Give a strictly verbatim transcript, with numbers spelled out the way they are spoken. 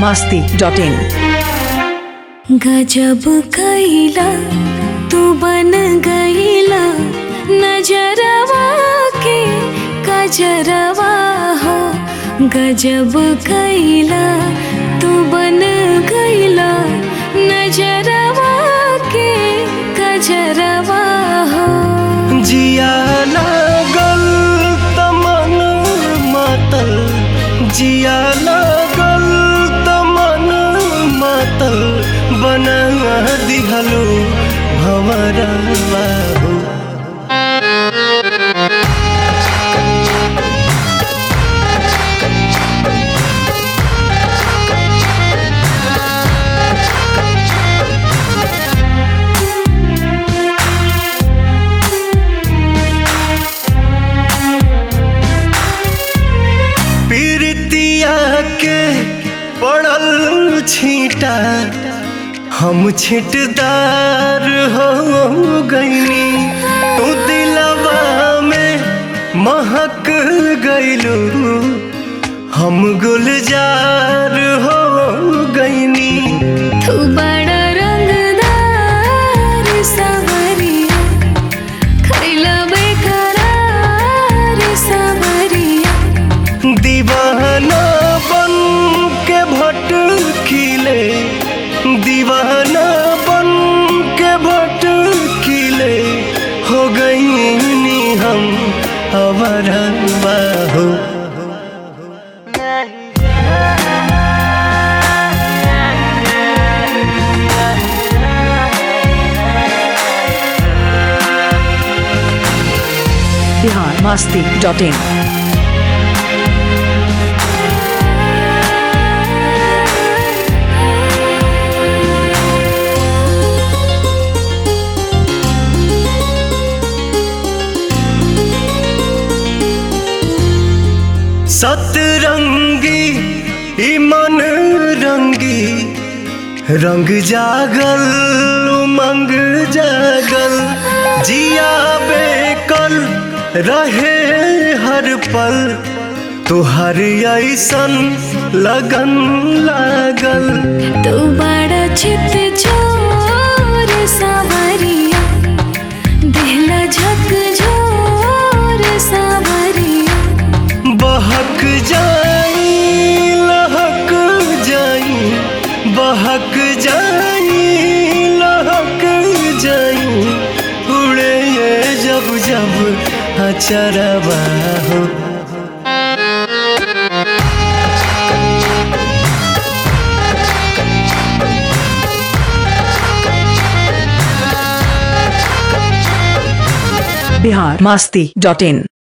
Masti dot इन। गजब कैला तू बन गईला नजरवा के कजरवा हो। गजब कैला तू बन गईला नजरवा के कजरवा हो। जिया लागल तमन मातल, जिया लागल तमन मातल, बना दिहलो हमारा बाबू। के पड़ल छींटा हम छिटदार हो गईनी। तू दिलवा में महक गईलू, हम गुलजार हो गईनी। तू बड़ा रंगदार सवरिया, खैला बेकरार सवरिया। दीवाना बन के भटकिले, दीवाना बन के भटकिले, हो गईनी हम आवारा बाहो। Bihar Masti dot in. सतरंगी मन रंगी, रंग जागल उमंग जागल। जिया बेकल रहे हर पल, तुहर ऐसन लगन लागल। तू बड़ा चित चोर सावरिया, दिहला झक झोर सावरिया। बहक जाई लहक जाई, बहक जाई लहक जाई, उड़े ये जब जब अचरवा हो। बिहार मास्ती डॉट इन।